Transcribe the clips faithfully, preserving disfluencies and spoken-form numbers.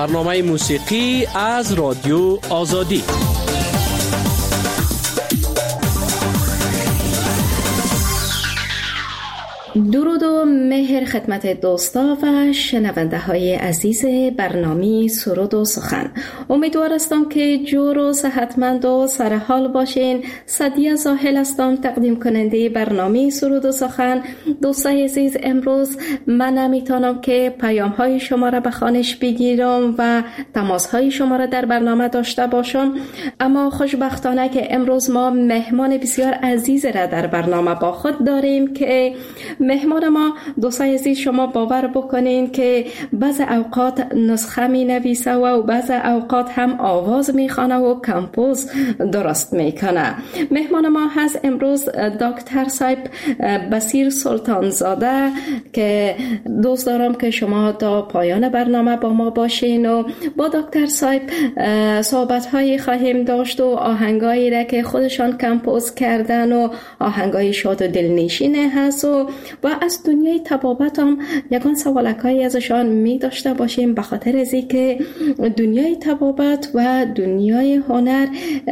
برنامه موسیقی از رادیو آزادی. درود و مهر خدمت دوستا و شنونده های عزیز برنامه سرود و سخن. امیدوار هستم که جور و صحتمند و سرحال باشین. سعدیه زاهل هستم، تقدیم کننده برنامه سرود و سخن. دوستای عزیز، امروز من نمیتونم که پیام های شما را به خوانش بگیرم و تماس های شما را در برنامه داشته باشم، اما خوشبختانه که امروز ما مهمان بسیار عزیز را در برنامه با خود داریم که مهمان ما، دوستای عزیز، شما باور بکنین که بعض اوقات نسخه می نویسه و بعض اوقات هم آواز می خوانه و کمپوز درست می کنه. مهمان ما هست امروز دکتر صاحب بصیر سلطان زاده که دوست دارم که شما تا پایان برنامه با ما باشین و با دکتر صاحب صحبت هایی خواهیم داشت و آهنگایی را که خودشان کمپوز کردن و آهنگای شاد و دلنشینه هست و و از دنیای طبابت هم یکان سوالکایی ازشان می داشته باشیم، به خاطر از اینکه دنیای طبابت و دنیای هنر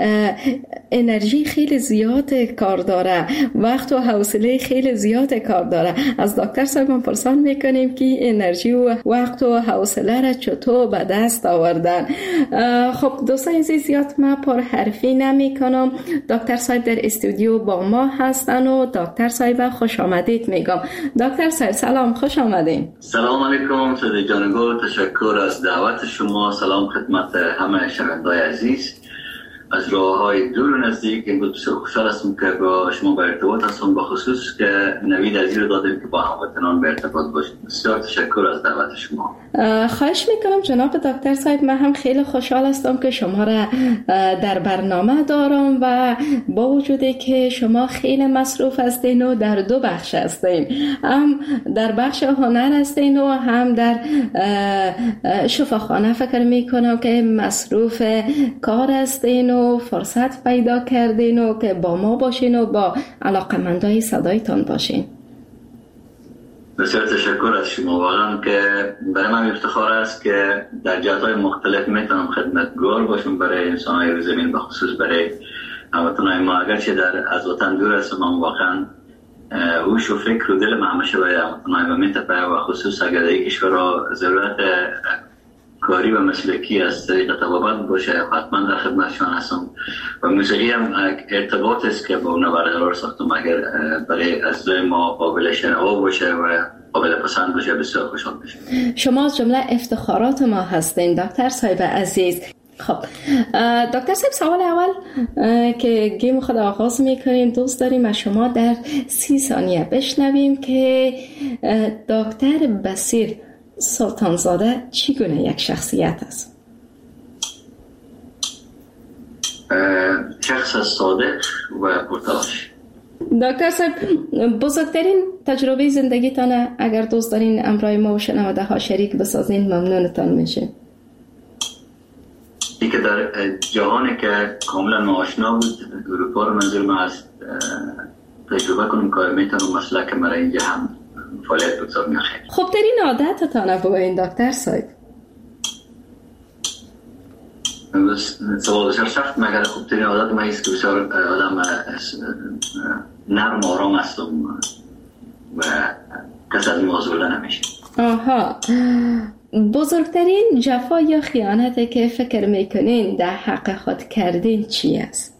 انرژی خیلی زیاد کار داره، وقت و حوصله خیلی زیاد کار داره. از دکتر صاحب پرسان میکنیم که انرژی و وقت و حوصله را چطور به دست آوردن. خب دوستان عزیز، زیاد ما پر حرفی نمی کنم. دکتر صاحب در استودیو با ما هستن و دکتر صاحب خوش آمدید میگم. دکتر صاحب سلام، خوش آمدین. سلام علیکم سید جانگو، تشکر از دعوت شما. سلام خدمت همه شنوندگان عزیز از راه‌های دور و نزدیک. امروز بسیار خوشحال هستم که با شما به ارتباط هستم، با خصوص که نوید از این رو دادیم که با هموطنان به ارتباط باشیم. بسیار تشکر از دعوت شما. خواهش میکنم جناب دکتر صاحب. من هم خیلی خوشحال هستم که شما را در برنامه دارم و با وجودی که شما خیلی مصروف هستین و در دو بخش هستین، هم در بخش هنر هستین و هم در شفاخانه. فکر میکنم که مصروف کار هستین و فرصت پیدا کردین و که با ما باشین و با علاقمندای صدایتان باشین. بسیار تشکر از شما. واقعا که برای من افتخار است که در جهات‌های مختلف میتونم خدمتگار باشم برای انسان‌های روی زمین، بخصوص برای هموطنان ما. اگرچه در از وطن دور هستم، اما واقعا هوش و فکر و دل من همیشه برای هموطنان ما میتپه و خصوص اگر در کشورها ضرورت کاری و مسلکی از طریق طبابت باشه، حتما در خدمتشان هستم. و موسیقی هم ارتباط است که با اون برقرار ساختم. اگر برای از ما قابل شنوا باشه و قابل پسند باشه، بسیار خوشحال میشم. شما از جمله افتخارات ما هستین دکتر صاحب عزیز. خب دکتر صاحب، سوال اول که گیم خود آغاز میکنیم، دوست داریم از شما در سی ثانیه بشنویم که دکتر بصیر سلطان زاده چگونه یک شخصیت است؟ شخص صادق و پرتلاش. دکتر صاحب، بزرگترین تجربه زندگیتان اگر دوست دارین امرای ما و شنونده ها شریک بسازین ممنونتان میشه. این که در جهانی که کاملا ناآشنا بود، اروپا رو منظور ما از تجربه کنم که میتونم مسلک مرا اینجا هم فعالیت بگذار میخواه. خب ترین عادتتان بگوین دکتر صاحب. سوال بسیار سخت، مگر خوب ترین عادت من ایست که بسیار آدم نرم آرام هستم و کس از موضوع نمیشه. آها، بزرگترین جفا یا خیانتی که فکر میکنین در حق خود کردین چی است؟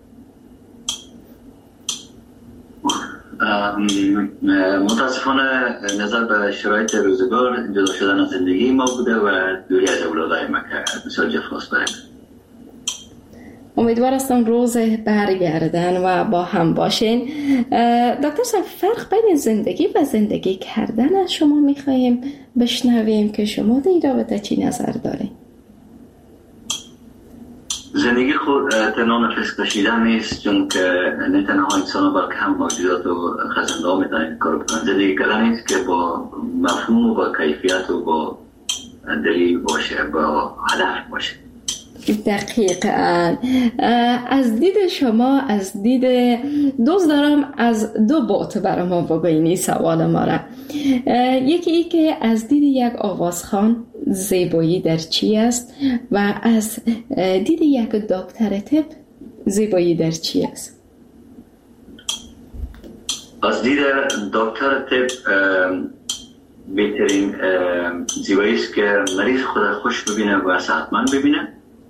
متاسفانه نظر به شرایط روزگار جدا شدن از زندگی ما بوده و دوری از اولادای ما که بسیار جفاست برای من. امیدوار هستم روز برگردن و با هم باشین. دکتر صاحب، فرق بین زندگی و زندگی کردن از شما میخواییم بشنویم که شما در این رابطه چی نظر دارین؟ زندگی خود تنها نفس کشیدن نیست، چون که نه تنها انسان بلکه هم موجودات و خزنده ها میتونن کار بکنن. زندگی کردن نیست که با مفهوم و با کیفیت و با دلیل باشه، با هدف باشه. دقیقاً. از دید شما، از دید دوست دارم از دو بوت برای ما بگوینی سوال ما را. یکی ای که از دید یک آوازخوان زیبایی در چی است و از دید یک دکتر طب زیبایی در چی است؟ از دید دکتر طب بهترین زیبایی است که مریض خود خوش ببینه و صحتمند ببینه،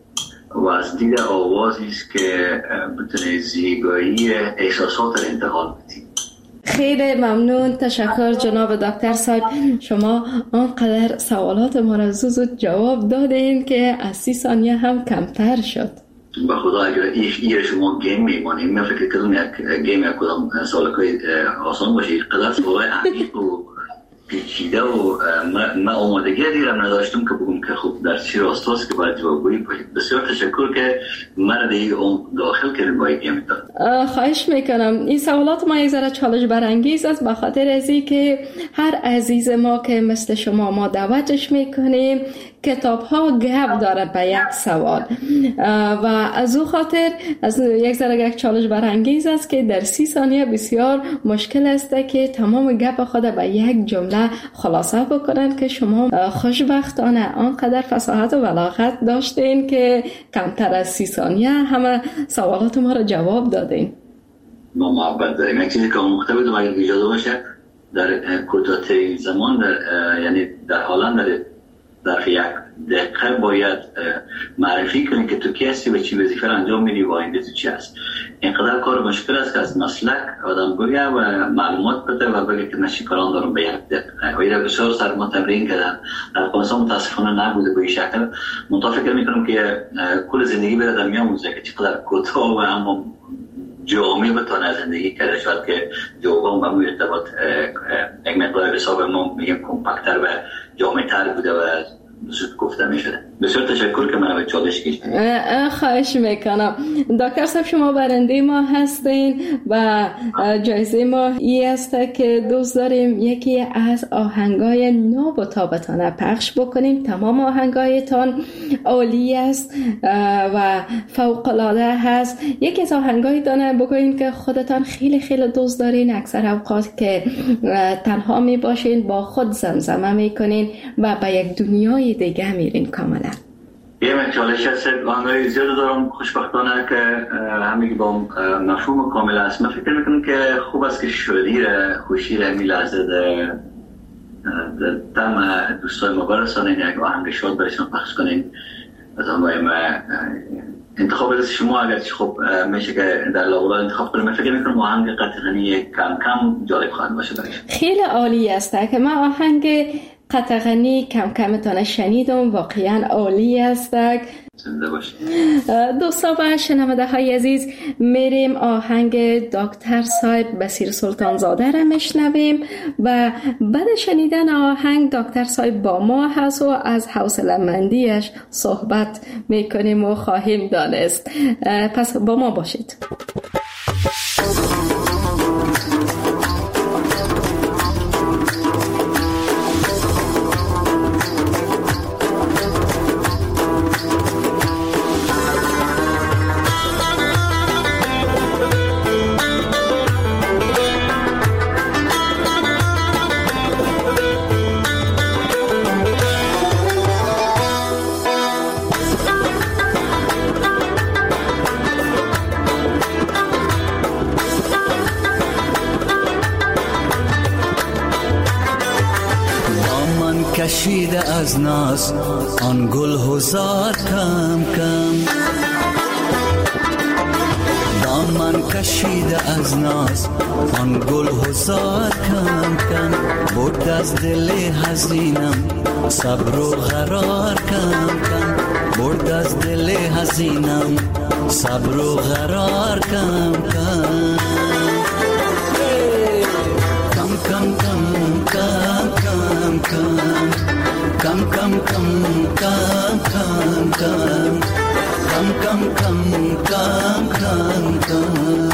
و از دید آوازی است که بتونه زیبایی احساسات را انتقال بده. خیلی ممنون، تشکر جناب دکتر صاحب. شما آنقدر سوالات ما را زود جواب دادین که از سی ثانیه هم کمتر شد. با خدا اگر ایش شما گیم میمانیم، من فکر کردم یک گیم یک کدام سوالکای آسان باشه، قدر سوالای عمیق و پیچیده و من آمادگی دیرم نداشتم که بگم که خوب در چی راستاست که باید جوابگویی باشید. بسیار تشکر که من دیگه داخل کردیم با یک گیم. خواهش میکنم. این سوالات ما یک ذره چالش برانگیز است، به خاطر ازی که هر عزیز ما که مثل شما ما دعوتش میکنیم کتاب ها گپ داره به یک سوال و از او خاطر از یک ذره یک چالش برانگیز است که در سی ثانیه بسیار مشکل است که تمام گپ خود به یک جمله خلاصه بکنن که شما خوشبختانه آنقدر فصاحت و بلاغت داشتین که کمتر از سی ثانیه همه سوالات ما را جواب دادین. ما محبت داریم. یک چیزی که مختلف دو اگر ایجاد باشه در کوتاه‌ترین زمان در یعنی در حالا در در یک دقیقه باید معرفی کنی که تو کی هستی و چی وظیفه را انجام میدی و آینده تو چی هست. اینقدر کار مشکل است که از مسلک آدم بگه و معلومات بده و بگه که من چی کاران دارم به یک دقیقه. و این بسیار سر ما تمرین کردم. در افغانستان متاسفانه نبوده به این شکل. منتها فکر میکنم که کل زندگی بره در میاموزه که چقدر کوتاه و اما جامعه بتونه زندگی کرده، شاید که جوابم با موی ارتباط یک مقدار حساب ما میگیم کمپکتر و جامعه تر بوده و زود گفته میشده. بسیار تشکر که من به چالش کشیدید. خواهش میکنم. دکتر صاحب شما برنده ما هستین و جایزه ما ای است که دوست داریم یکی از آهنگای ناب و تابتانه پخش بکنیم. تمام آهنگایتان عالی است و فوق العاده هست. یکی از آهنگای دانه بگوین که خودتان خیلی خیلی دوست دارین، اکثر اوقات که تنها می باشین با خود زمزمه میکنین و به یک دنیای دیگه میرین کاملا. یه من چالش هست آنگاهی زیاد دارم خوشبختانه که همه با مفهوم کامل است. من فکر میکنم که خوب است که شادی را خوشی را می لحظه در تم دوستای ما برسانین، یک آهنگ شاد برشان پخش کنین. از آنگاهی ما انتخاب از شما اگر چی خوب میشه که در لاولا انتخاب کنیم. من فکر میکنم آهنگ قطغنی کم کم جالب خواهد باشه برایشان. خیلی عالی است که من آهنگ قطغنی کم کمتان شنیدم، واقعا عالی است. زنده باشید دوستان و شنونده های عزیز، میریم آهنگ دکتر صاحب بصیر سلطان زاده را میشنویم و بعد شنیدن آهنگ دکتر صاحب با ما هست و از حوصله مندیش صحبت میکنیم و خواهیم دانست. پس با ما باشید. کشیده از ناز آن گل هزار کم کم، دامن کشیده از ناز آن گل هزار کم کم، برد از دل حزینم صبر و قرار کم کم، برد از دل حزینم صبر و قرار کم کم کم کم کم کم کم کم کم کم کم کم کم کم کم کم کم کم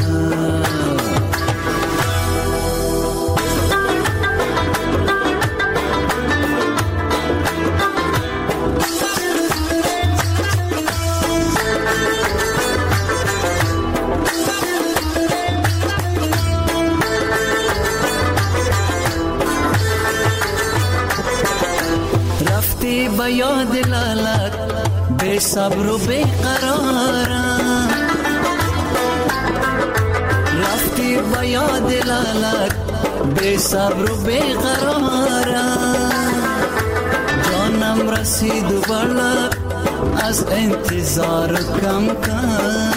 به یاد لالت بی صبر و بی قرارم، رفتی به یاد لالت بی صبر و بی قرارم، جانم رسید و برلب از انتظار کم کم.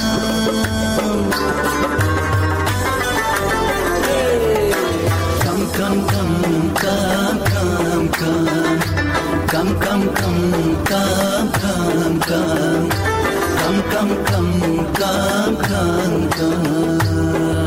Come, come, come, come, come, come, come, come, come, come, come, come, come, come, come, come.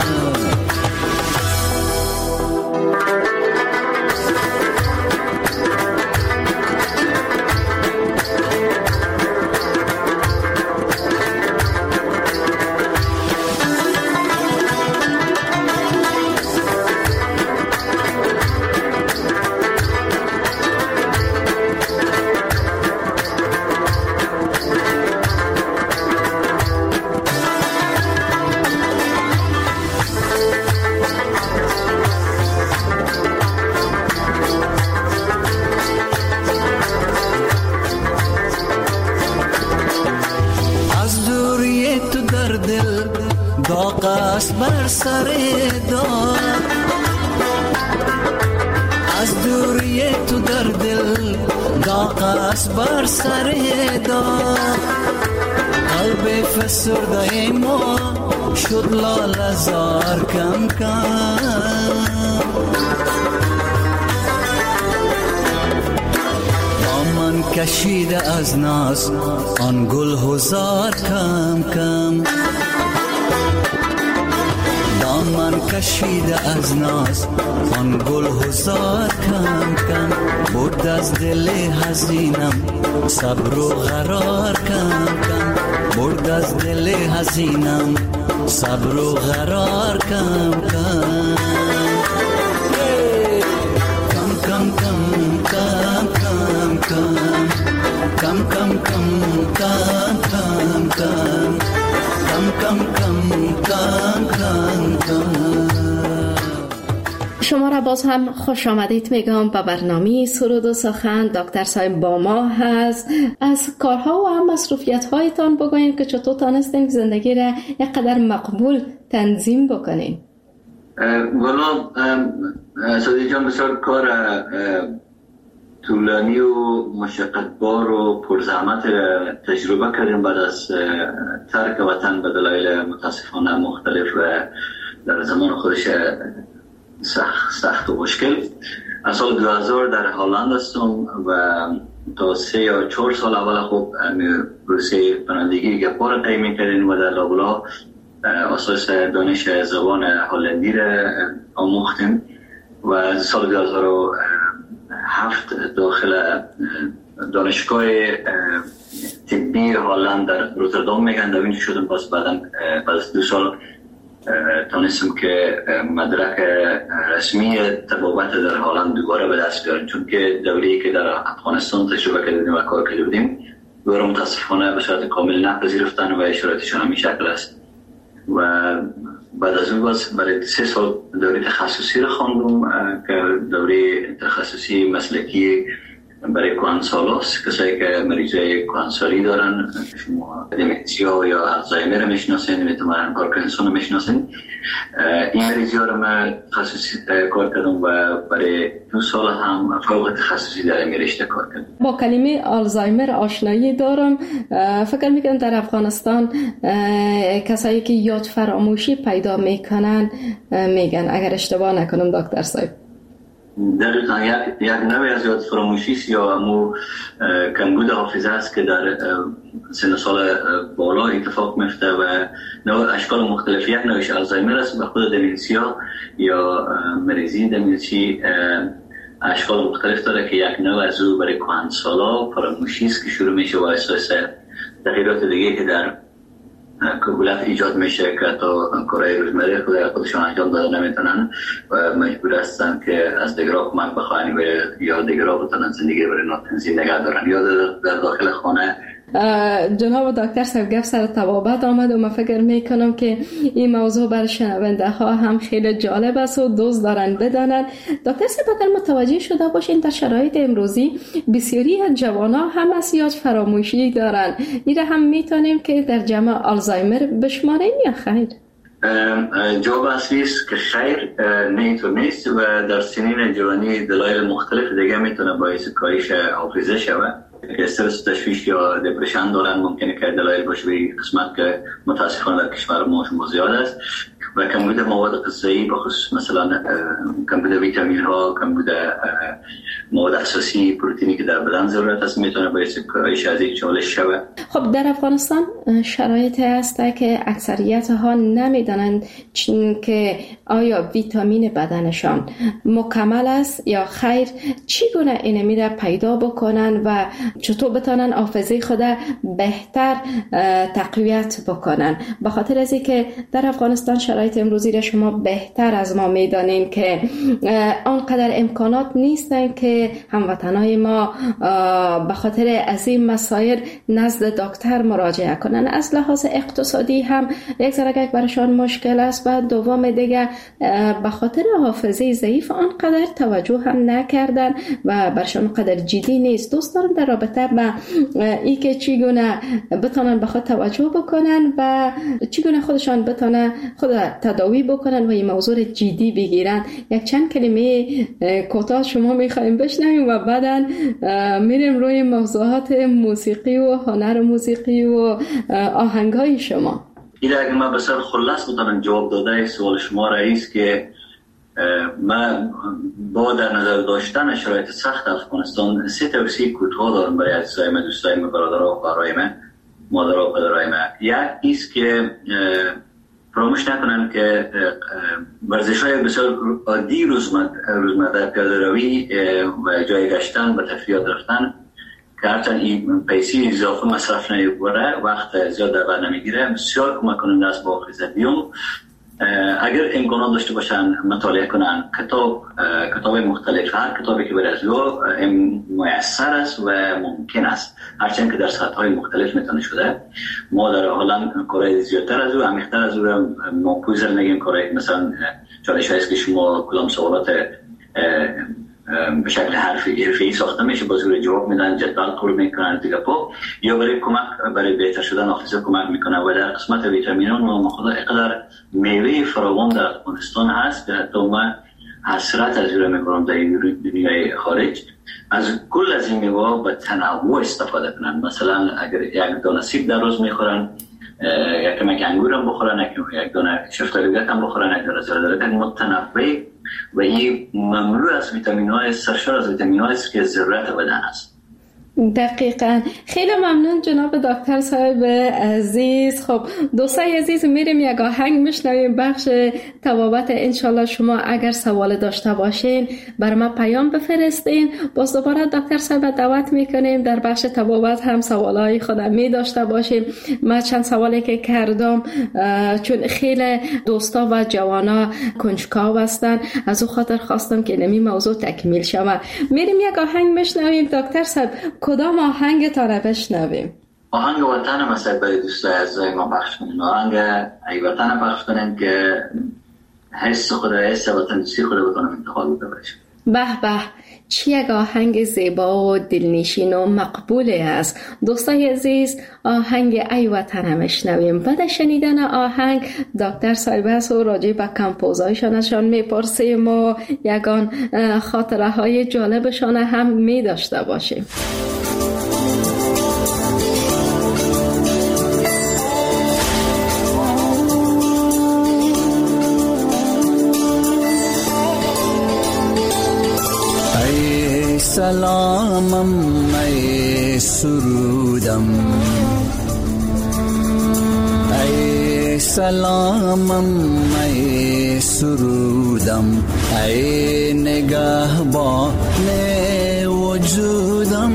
بر سر دار از دوری تو در دل داغ است بر سر دار، قلب فسرده ما شد لاله زار کم کم. دامن کشیده از ناز آن گل هزار کم کم، دامن کشیده از ناز آن گل هزار کم کم، برد از دل حزینم صبر و قرار کم کم، برد از دل حزینم صبر و قرار کم کم. کم کم کم کم کم کم کم کم کم کم کم کم کم کم کم کم. شما را باز هم خوش آمدید میگم به برنامه سرود و سخن. دکتر صاحب با ما هست. از کارها و هم مصروفیت هایتان بگوین که چطور تانستین زندگی را یک قدر مقبول تنظیم بکنین. والا سادی جان بسیار کار طولانی و مشقتبار و پرزحمت تجربه کردیم بعد از ترک وطن به دلایل متاسفانه مختلف و در زمان خودش سخت, سخت و مشکل. از سال دو هزار در هلند هستم و تا سه یا چهار سال اول خوب پروسه پناهندگی گپا را طی می‌کردیم و در لابلا اساس دانش زبان هلندی را آموختیم و از سال دو هزار و هفت داخل دانشگاه طبی هلند در روتردام میگن دوین شدم. باز بعدم بعد از دو سال تانستم که مدرک رسمی طبابت در هلند دوباره به دست بیارم، چون که دوره‌ای که در افغانستان تجربه کردیم و کار کرده بودیم دوباره متاسفانه به صورت کامل نپذیرفتن و شرایطشان همین شکل است. و بعد از اون باز برای سه سال دوره تخصصی را خواندم که دوره تخصصی مسلکی برای کهنسالاست، کسایی که مریضای کهنسالی دارن، شما دمنسیا یا الزایمر میشناسین، میتونن پارکینسون میشناسین. این مریضا رو من تخصصی کار کردم و برای دو سال هم فوق تخصصی در این رشته کار کردم. با کلمه آلزایمر آشنایی دارم. فکر میکنم در افغانستان کسایی که یاد فراموشی پیدا میکنن میگن، اگر اشتباه نکنم دکتر صاحب. دقیقا یک, یک نوع از یاد فراموشی یا امو کمبود حافظه است که در سن سال بالا اتفاق میفته و نوع اشکال مختلف. یک نوعش آلزایمر است به خود دمنسیا یا مریضی دمنسی اشکال مختلف داره که یک نوع از او برای کهنسالا فراموشی است که شروع میشه و اساس تغییرات دیگه که در کهولت ایجاد میشه که تا کارهای روزمره خودشان انجام داده نمیتونن و مجبور هستن که از دیگرها کمک بخواهن یا دیگرها بتونن زندگی برای ناتنظیم نگه دارن یا در داخل خانه جناب دکتر صاحب گفت سر طبابت آمد و من فکر میکنم که این موضوع برای شنونده ها هم خیلی جالب است و دوست دارن بدانند. دکتر صاحب اگر متوجه شده باشین در شرایط امروزی بسیاری از جوانان هم اسیاج فراموشی دارن، این را هم میتونیم که در جمع آلزایمر بشماریم یا خیر؟ جواب اصلی است که خیر، نه اینطور نیست و در سنین جوانی دلایل مختلف دیگه میتونه باعث کاهش حافظه شود که استرس، تشویش یا دپرشن دارن. ممکنه که دلایل باشه به قسمت که متاسفانه در کشور ما شما زیاد است و کمبود مواد غذایی بخصوص مثلا کمبود ویتامین ها، کمبود مواد اساسی پروتئینی که در بدن ضرورت است میتونه باعث کاهش از این چالش شود. خب در افغانستان شرایطی هست که اکثریت ها نمیدانند که آیا ویتامین بدنشان مکمل است یا خیر، چگونه این میره پیدا بکنن و چطور بتونن حافظه خود بهتر تقویت بکنن. به خاطر از اینکه در افغانستان شرایط امروزی را شما بهتر از ما میدانین که آنقدر امکانات نیستن که هموطنای ما به خاطر از این مسائل نزد دکتر مراجعه کنن. از لحاظ اقتصادی هم یک ذره برایشان مشکل است و دوم دیگه به خاطر حافظه ضعیف آنقدر توجه هم نکردن و برشان قدر جدی نیست. دوست دارم در رابطه با ای که چگونه بتونن به خود توجه بکنن و چگونه خودشان بتونن خود تداوی بکنن و این موضوع جدی بگیرن. یک چند کلمه کوتاه شما میخوایم بشنویم و بعداً میریم روی موضوعات موسیقی و هنر موسیقی و آهنگای شما. این اگه من بسر خلاص بتونم جواب داده سوال شما رئیس که من با در نظر داشتن شرایط سخت افغانستان سه توصیه کوتاه دارم برای عزیزای من، دوستای من، برادرها و خواهرای من، مادرها و پدرهای من. یک ایست که فراموش نکنن که ورزش‌های بسیار عادی روزمره، پیاده روی و جای گشتن و تفریحات رفتن که هرچند این پیسی اضافه مصرف نمی‌بره، وقت زیاد در بر نمیگیره، بسیار کمک کننده است با حافظه. دیوم اگر امکانات داشته باشن مطالعه کنن کتاب کتاب مختلف، هر کتابی که برای از او میسر است و ممکن است، هرچند که در سطح‌های مختلف میتونه شده. ما در هلند کارهای زیادتر از او، عمیق‌تر از او ما پوزر نگیم کارهای مثلا چالش هست که شما کدام سوالات به شکل حرفی حرفی ساخته میشه با زور جواب میدن، جدول پر میکنن دیگه پا یا برای کمک برای بهتر شدن حافظه کمک میکنه. و در قسمت ویتامین‌ها ما خدا اینقدر میوه فراوان در افغانستان هست که حتی من حسرت از اون میکنم در این دنیای خارج از کل از این میوه به تنوع استفاده کنن. مثلا اگر یک دانه سیب در روز میخورن، یک کمک انگور هم بخورن، یک دانه شفتالوگت هم بخورن، یک دانه زردالو متنوع و این مملو از ویتامین های، سرشار از ویتامین های است که ضرورت بدن است. دقیقاً. خیلی ممنون جناب دکتر صاحب عزیز. خب دوستای عزیز میریم یک آهنگ میشنویم بخش طبابت. انشالله شما اگر سوال داشته باشین بر ما پیام بفرستین، باز دوباره دکتر صاحب دعوت میکنیم در بخش طبابت هم سوالای خودم می داشته باشیم. من چند سوالی که کردم چون خیلی دوستا و جوانا کنجکاو هستن، از او خاطر خواستم که نمی موضوع تکمیل شود. میریم یک آهنگ میشنویم. دکتر صاحب کدام آهنگ تا رو بشنویم؟ آهنگ وطن مثلا برای دوستای عزیزای ما پخش کنیم. آهنگ ای وطن پخش کنیم که حس خود، حس وطن‌دوستی خود بتونم انتخاب بکنیم. به به، چه یک آهنگ زیبا و دلنشین و مقبولی است. دوستای عزیز آهنگ ای وطن میشنویم. بعد شنیدن آهنگ دکتر صاحب است و راجع به کمپوزایشان ازشان میپرسیم و یگان خاطره های جالبشان هم می داشته باشیم. سلامم ای سرودم، ای سلامم ای سرودم، ای نگهبان وجودم،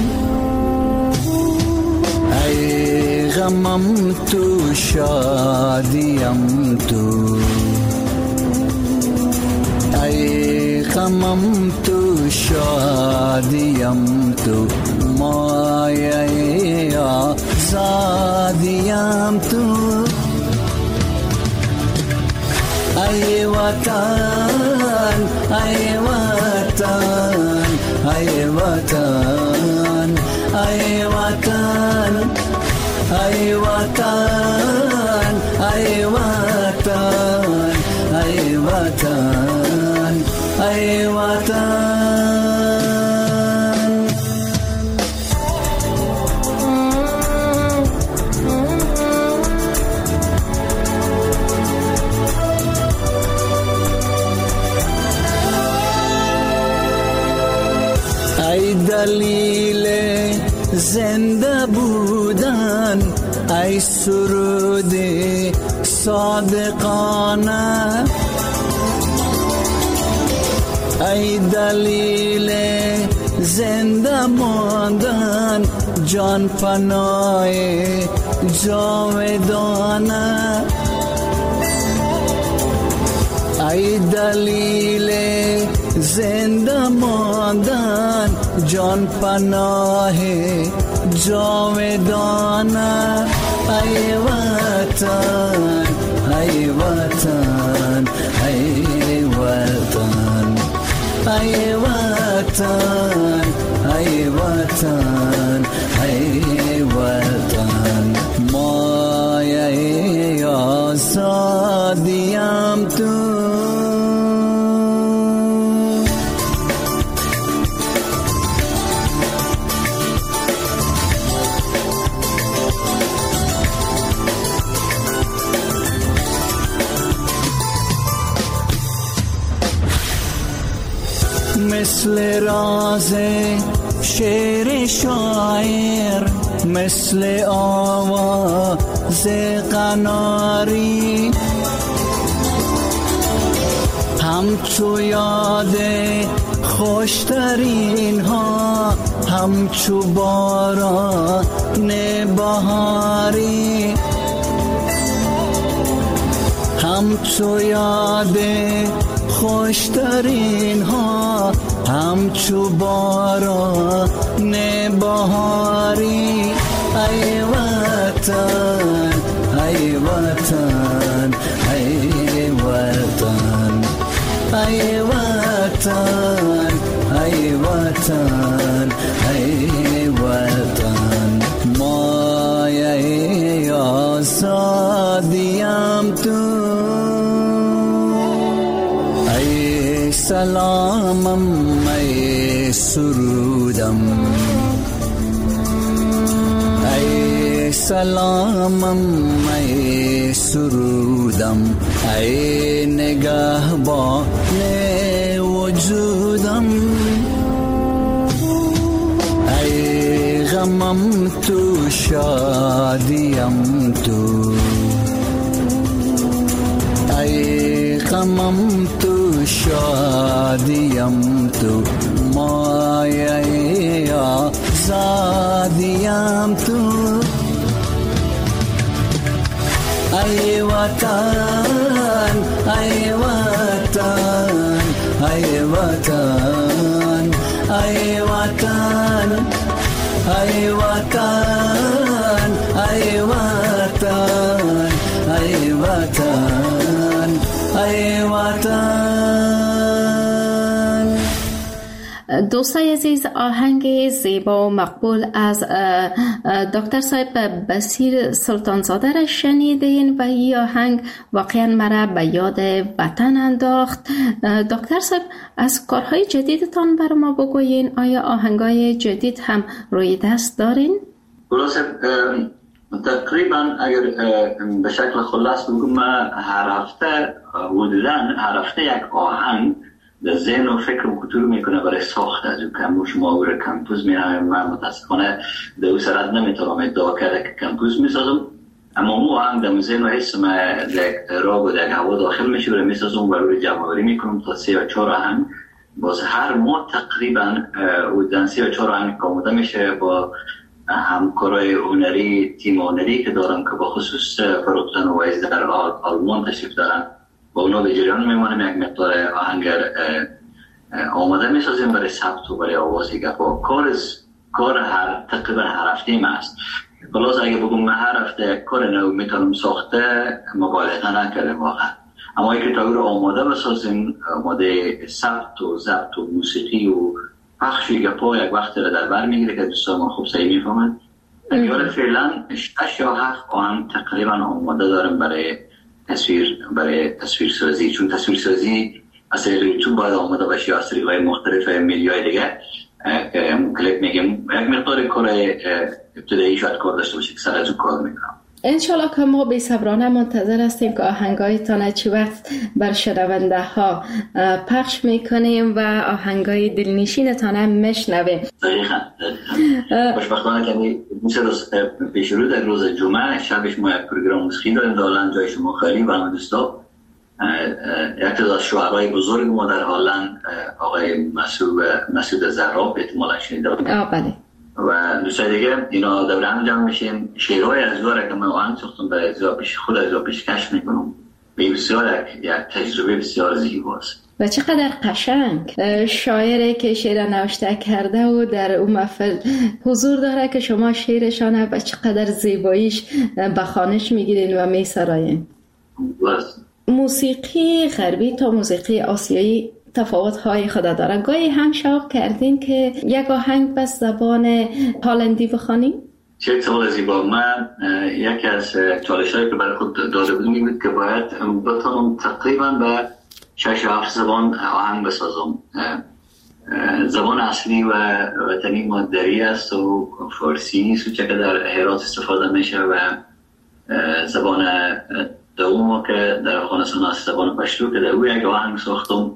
ای غمم تو شادیم تو، ای غمم تو شادیم تو مایه آزادیم تو ای وطن ای وطن ای وطن ای وطن ای وطن ای وطن ای وطن ای وطن ای دلیل زنده بودن ای سرود صادقانه ای دلیل زنده ماندن جان پناه جاودانه ای دلیل زنده ماندن جان پناه جاودانه ای وطن ای وطن ای وطن ای وطن ای وطن ای وطن مایه آزادیم تو مثل راز شعر شاعر مثل آواز قناری همچو یاد خوشترین ها همچو باران بهاری همچو یاد خوشترین ها همچو باران بهاری ای وطن ای وطن ای وطن ای وطن ای وطن ای وطن مایه آزادیم تو ای سلامم ای سرودم ای سلامم ای سرودم ای نگهبان وجودم ای غمم تو شادیم تو ای غمم تو شادیم تو مایه آزادیم تو ای وطن ای وطن ای وطن ای وطن ای وطن ای وطن ای وطن ای وطن. دوستای عزیز، آهنگ زیبا و مقبول از دکتر صاحب بصیر سلطانزاده را شنیدین و این آهنگ واقعا مرا به یاد وطن انداخت. دکتر صاحب، از کارهای جدیدتان بر ما بگویین. آیا آهنگای جدید هم روی دست دارین؟ خلاصه تقریبا اگر به شکل خلاص بگم، من هر هفته حدوداً هر هفته یک آهنگ در ذهن و فکر و کتور میکنه برای ساخت از او کم شما او را کمپوز میرم. من متاسفانه در او سرد نمیتونم ادعا کرده که کمپوز میسازم، اما مو آهنگ در ذهن و حس من در راگ و در هوا داخل میشه و میسازم و روی جمع‌آوری میکنم تا سه یا چهار آهنگ. باز هر ماه تقریبا حدوداً سه یا چهار آهنگ آماده میشه با همکارای هنری، تیم هنری که دارم که با خصوص فروختن و وایز در آلمان تشریف دارن، با اونا به جریان میمانم. یک مقدار آهنگ آماده میسازیم برای ثبت و برای آوازی گپا. کار کار هر تقریبا هر هفته ما است. خلاص اگه بگم من هر هفته کار نو میتونم ساخته مبالغه نکردم واقعا، اما اگه تا رو آماده بسازیم، آماده ثبت و ضبط و موسیقی و پخش گپا یک وقت رو در بر میگیره که دوستان ما خوب صحیح میفهمن. اگر فعلا شش یا هفت آهنگ تقریبا آماده دارم برای تصویر برای تصویر سازی، چون تصویر سازی از طریق یوتیوب باید آماده باشه یا از طریق‌های مختلف میدیای دیگه کلیپ میگم یک مقدار کار ابتدایی شاید کار داشته باشه که سر از اون کار میکنم. انشالله که ما بی‌صبرانه منتظر هستیم که آهنگایتان چی وقت بر شنونده ها پخش میکنیم و آهنگای دلنشینتان هم میشنویم. دقیقاً خوشبختانه که میشه روز پیش رو در روز جمعه شبش ما یک پروگرام موسیقی داریم در هلند جای شما خالی و همه دوستا. یک از شعرهای بزرگ ما در هلند آقای مسعود مسعود زهراب احتمالاً شنیده باشید. بله. و دوستای دیگه اینا دور هم جمع میشیم، شعرهای از داره که من آهنگ ساختم برای اجرا پیش خود اجرا پیشکش میکنم. بسیار یک تجربه بسیار زیباست و چقدر قشنگ. شاعری که شعر نوشته کرده و در اون محفل حضور داره که شما شعرشانه و چقدر زیباییش به خوانش میگیرین و میسراین. موسیقی غربی تا موسیقی آسیایی تفاوت‌های خود داره. گاهی هم شوق کردین که یک آهنگ بس زبان هلندی بخوانیم؟ چه سوال زیبا. من یکی از چالش‌هایی که برای خود داده بودم این بود که باید بتونم تقریباً به شش هفت زبان آهنگ بسازم. زبان اصلی و وطنی ما دری است و فارسی نیست و چه که در هرات استفاده میشه و زبان دوم که در افغانستان است زبان پشتو که در او یک آهنگ ساختم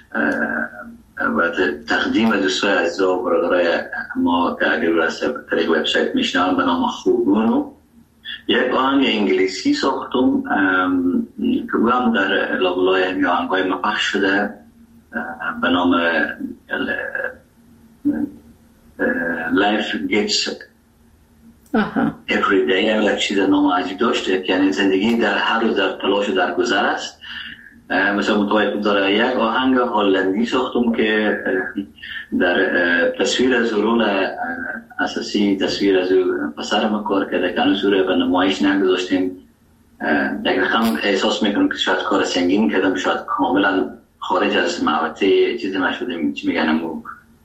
و تقدیم دوستای عزیز و برادرای ما که اگر از طریق وبسایت میشنون به نام خوبونو یک آهنگ انگلیسی ساختم که او هم در لابلای همی آهنگای ما پخش شده به نام Life Gets Every Day. یک چیز نام عجیب داشته که یعنی زندگی در هر روز در تلاش و در گذر است. مثلا متوجه داره یک آهنگ هلندی ساختم که در تصویر از رول اساسی تصویر از پسر ما کار کرده که هنوز به نمایش نگذاشتیم. یک رقم احساس میکنم که شاید کار سنگین کردم، شاید کاملا خارج از محوطه چیزی ما شدیم چی میگن امو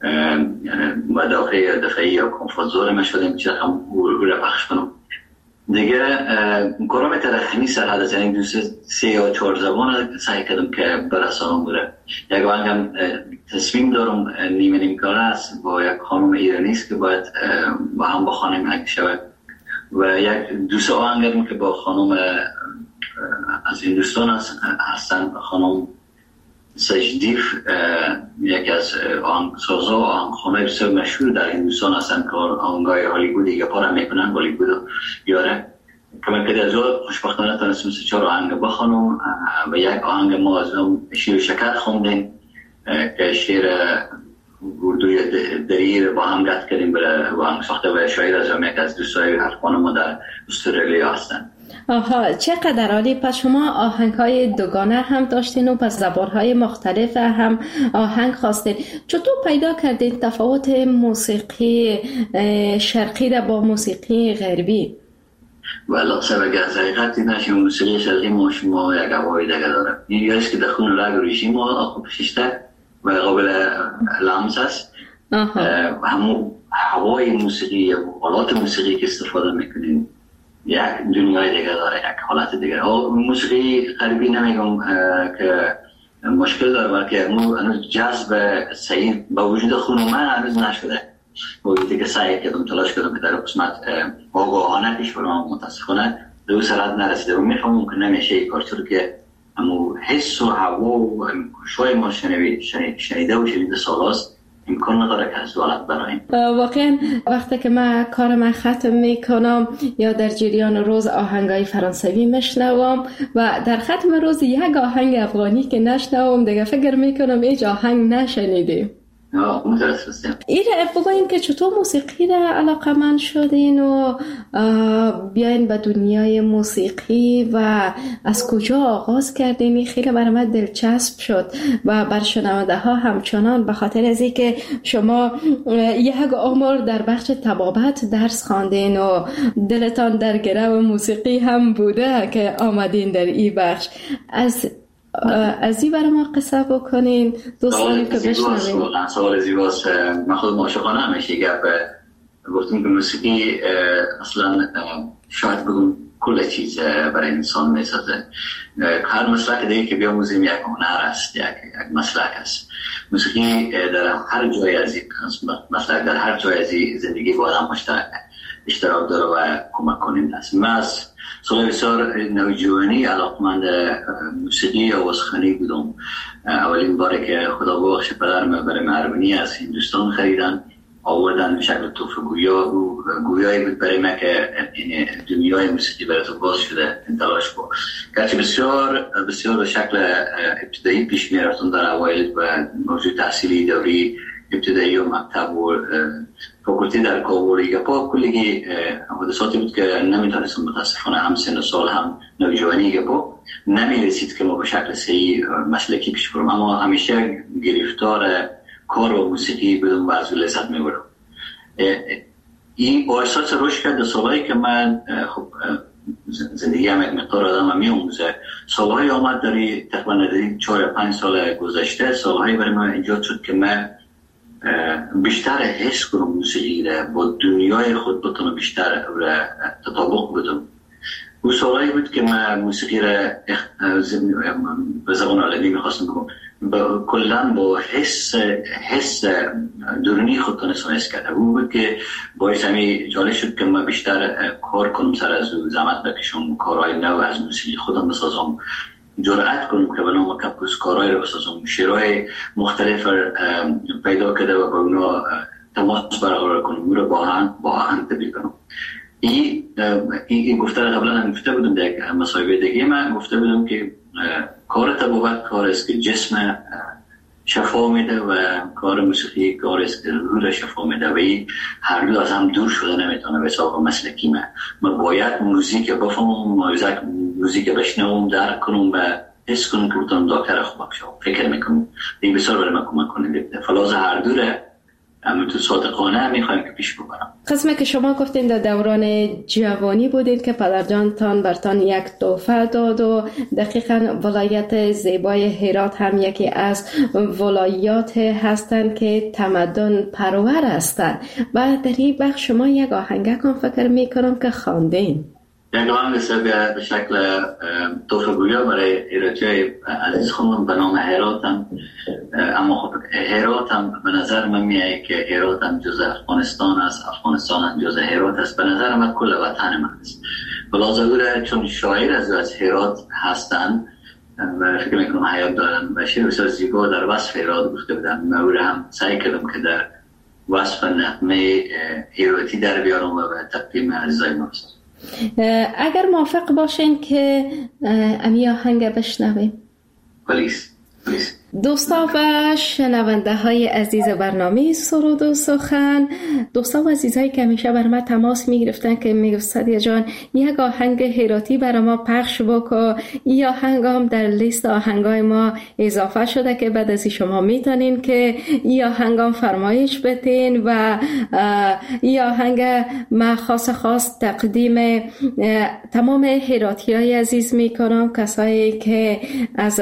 مدافع دفعی یا کمفورت زون ما شدیم چی رقم رو پخش کنم دیگه. کارم ترخمی سرحد است، یعنی دوست سه یا چهار زبان سعی کردم که برسانم بره. یک آهنگم تصمیم دارم نیمه نیم کاره است با یک خانم ایرانی است که باید با هم بخوانیم اگه شود و یک دوست آهنگم که با خانم از هندوستان هستن خانم سجدیف، یکی از آهنگسازا و آهنگخوانای بسیار مشهور در هندوستان هستن که آهنگای هالیوودی گپا را میکنن، هالیوود یاره که من که از خوشبختانه تونستم سه چهار آهنگ بخوانم و یک آهنگ ما از شیر و شکر خوندیم که شعر اردوی دری با هم گفت کردیم برای آهنگ ساخته و شاعر از یک از دوستای افغان ما در استرالیا هستن. آها، چقدر عالی. پس شما آهنگ‌های دوگانه هم داشتین و پس زبان‌های مختلف هم آهنگ خواستین. چطور پیدا کردین تفاوت موسیقی شرقی را با موسیقی غربی؟ والا سبب از حقیقت این است که موسیقی شرقی ما شما یک هوای دیگه داره. این است که دخون رگ روشی ما آخو پشیشته و قابل لمس است. همون هوای موسیقی و آلات موسیقی که استفاده میکنین یک دنیای دیگه داره، یک حالت دیگه. موسیقی غربی نمیگم که مشکل داره بلکه هنوز جذب صحیح با وجود خون من هنوز نشده. وجودی که سعی کردم تلاش کردم که در قسمت آگاهانه پیش برم متاسفانه به اون سرعت نرسیده و میفهمم که نمیشه این کار، چون که همون حس و هوا و شاید ما شنیده و شنیده سالاست امکان نداره که از دولت برایم. واقعا وقتی که من کار من ختم میکنم یا در جریان روز آهنگای فرانسوی میشنوم و در ختم روز یک آهنگ افغانی که نشنوم دیگه فکر میکنم ایج آهنگ نشنیدیم. ایره بگوین که چطور موسیقی را علاقمند شدین و بیاین به دنیای موسیقی و از کجا آغاز کردین؟ خیلی برای من دلچسب شد و بر شنونده ها همچنان، به خاطر از اینکه شما یک عمر در بخش طبابت درس خواندین و دلتان در گرو موسیقی هم بوده که آمدین در این بخش. از از این برای ما قصه بکنین دوستانی که بشنوین. سوال زیباست. من خودم عاشقانه همیشه گپ گفتم که موسیقی اصلا شاید بگم کل چیز برای انسان میسازه. هر مسلک دیگه که بیاموزیم یک هنر است، یک مسلک است. موسیقی در هر جای از این مسلک در هر جای از زندگی با آدم اشتراک داره و کمک کننده است. من از سال بسیار نوجوانی علاقمند موسیقی آوازخوانی بودم. اولین باری که خدا بخش پدرم برای مهربانی از هندوستان خریدن آوردن به شکل تحفه گویا و گویایی بود برای من که دنیای موسیقی برای تو باز شده انتلاش بود. گرچه بسیار بسیار به شکل ابتدایی پیش می رفتم در اوایل و موضوع تحصیلی دوری ابتدایی و مکتب و فاکولتی در کابل گپا کلی حادثاتی بود که نمیتونستم متاسفانه هم سن و سال هم نوجوانی گپا نمیرسید که ما به شکل صحیح مسلکی پیش برم، اما همیشه گرفتار کار و موسیقی بدون و از لذت میبرم. این احساس رشد کرد در سالهایی که من خب زندگی هم یک مقدار آدم میاموزه. سالهایی آمد داری تقریبا نداری چهار یا پنج سال گذشته سالهایی برای من ایجاد شد که من بیشتر حس کنم موسیقی را با دنیای خود بتونم بیشتر تطابق بدم. او سالهایی بود که من موسیقی را به زبان عربی میخواستم بگم کلن با حس حس درونی خود تونستم حس کرده. او بود که باعث همی جالب شد که من بیشتر کار کنم سر از او زحمت بکشم، کارهای نو از موسیقی خودم بسازم، جرأت کنم که به نام کپوس کارهای رو بسازم، شعرهای مختلف پیدا کرده و با اونا تماس برقرار کنم، او رو با هم با هم تبدیل کنم. این این گفته قبلا هم گفته بودم در مصاحبه دیگه من گفته بودم که کار طبابت کار است که جسم شفا میده و کار موسیقی کار است که روح را شفا میده و این هر دو از هم دور شده نمیتونه. به حساب مسلکی من من باید موزیک بفهمم، موزیک بشنوم، درک کنم و حس کنم که بتونم دکتر خوب بشم. فکر میکنم این بسیار برای من کمک کننده. فلاز هر دوره اما تو صادقانه میخوایم که پیش ببرم. قسمه که شما گفتین در دوران جوانی بودین که پدرجانتان برتان یک تحفه داد و دقیقاً ولایت زیبای هرات هم یکی از ولایات هستند که تمدن پرور هستند و در این بخش شما یک آهنگه کن فکر میکنم که خواندین. یک آهنگ به شکل تحفه گویا برای هراتی عزیز خونم به نام هرات هم. اما خب هرات هم به نظر من میاد که هرات هم جز افغانستان است، افغانستان هم جز هرات است. به نظر من کل وطن من است. بلازگوره چون شاعر از از هرات هستن و فکر میکنم حیات دارن و شعر بسیار زیبا در وصف هرات گفته بودن. من هم سعی کردم که در وصف نغمه هراتی در بیارم و به تقدیم عزیزای ما بسازم. اگر موافق باشین که امی آهنگ بشنویم. پلیس پلیس دوستا و شنونده های عزیز برنامه سرود و سخن، دوستا و عزیزایی که همیشه بر ما تماس می گرفتن که می گفت سعدیه جان یک آهنگ هراتی برای ما پخش بکن. این آهنگ هم در لیست آهنگای ما اضافه شده که بعد از شما میتونین که این آهنگ هم فرمایش بتین و این آهنگ ما خاص خاص تقدیم تمام هراتی های عزیز می کنم، کسایی که از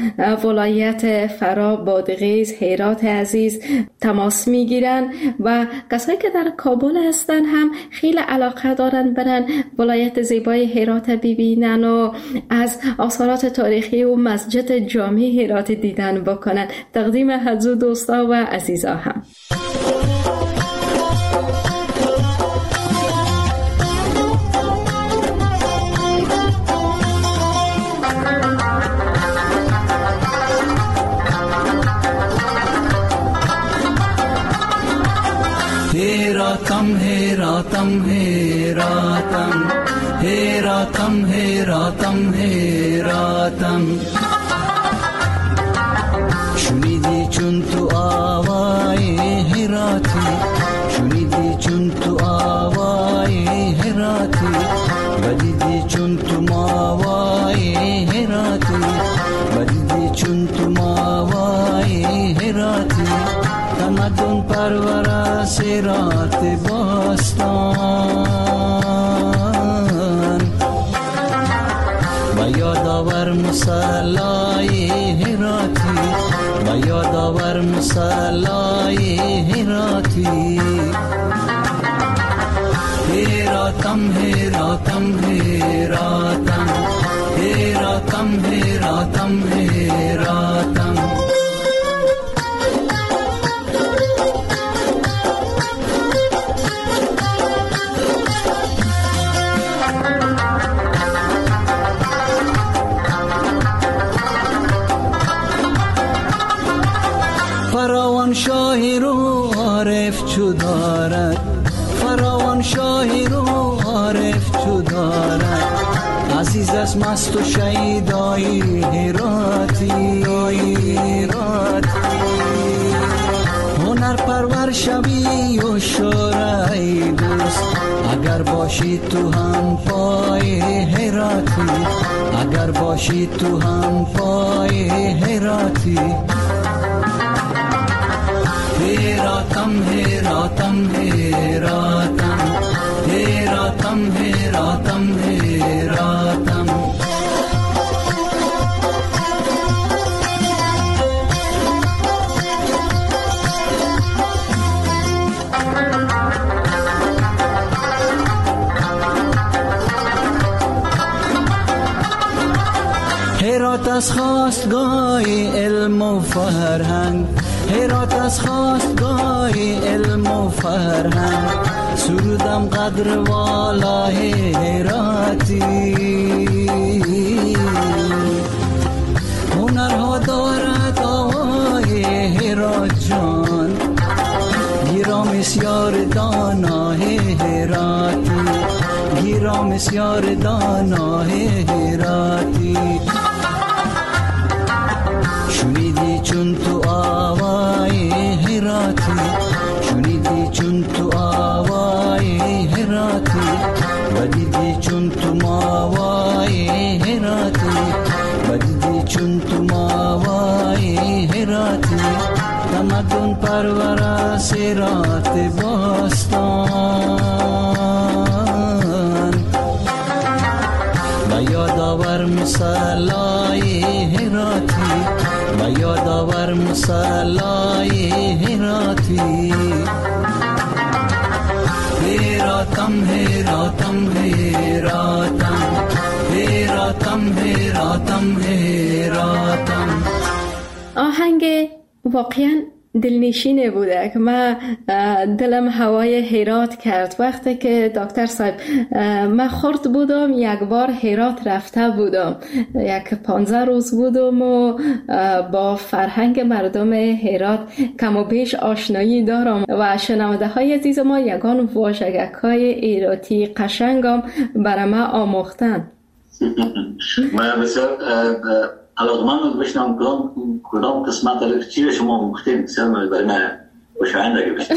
ولایت فرا، بادغیس، هرات عزیز تماس میگیرن و کسایی که در کابل هستن هم خیلی علاقه دارن برن ولایت زیبای هرات ببینن و از آثارات تاریخی و مسجد جامع هرات دیدن بکنن. تقدیم حضور دوستا و عزیزا هم. Heratam, Heratam, Heratam, Heratam, Heratam, Heratam. شنیدی چون تو آوای چون تو ماوای هراتی، تمدن پرور از هرات باستان. و یادآور مصلای هراتی، و یادآور مصلای هراتی. هراتم هراتم هراتم هراتم هراتم هراتم. فراوان شاهی رو عارف چو دارد، فراوان شاهی رو عارف چو دارد. عزیز از مست و شیدای هراتی، هنر پرور شوی و شورای دوست. اگر باشی تو هم پای هراتی، اگر باشی تو هم پای هراتی. هراتم هراتم هراتم هراتم هراتم هراتم. هرات از خواستگاه علم و فرهنگ، هرات از خواستگاه علم و فرهنگ. سرودم قدر والای هراتی، هنرها دارد آوای هرات جان. گیرا مسیار دانای هراتی، گیرا مسیار دانای هراتی. شنیدی چون تو آوای هراتی، شنیدی چون تو آوای هراتی. و دیدی چون تو ماوای هراتی، و دیدی چون تو ماوای هراتی. تمدن پرور از هرات باستان. و یادآور مصلای هراتی، و یادآور مصلای هراتی. هراتم هراتم هراتم هراتم هراتم هراتم. آهنگ واقعا دلنشینه بوده که من دلم هوای هرات کرد. وقتی که دکتر صاحب من خرد بودم، یک بار هرات رفته بودم، یک پانزده روز بودم و با فرهنگ مردم هرات کم و بیش آشنایی دارم و شنونده های عزیز ما یگان واژگک های ایراتی قشنگم برای ما آموختن. من بسیار علاقمند بشنم کدام کدام قسمت رو چی شما مختیم بسیار برای من خوشایند اگه بشنم.